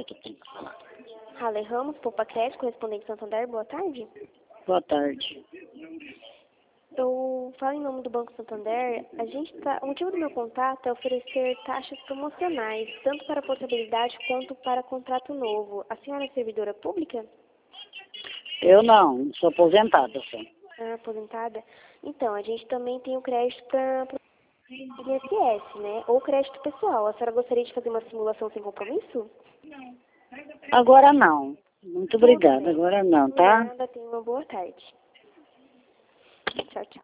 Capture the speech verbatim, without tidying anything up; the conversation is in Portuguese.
que eu tenho que falar. Rale Ramos, Poupa Crédito, correspondente Santander, boa tarde. Boa tarde. Eu falo em nome do Banco Santander. A gente tá, o motivo do meu contato é oferecer taxas promocionais, tanto para portabilidade quanto para contrato novo. A senhora é servidora pública? Eu não, sou aposentada só. Ah, aposentada? Então, a gente também tem o crédito para I N S S, né? Ou crédito pessoal. A senhora gostaria de fazer uma simulação sem compromisso? Agora não. Muito Tudo obrigada, bem. agora não, tá? Nada, tenha uma boa tarde. Tchau, tchau.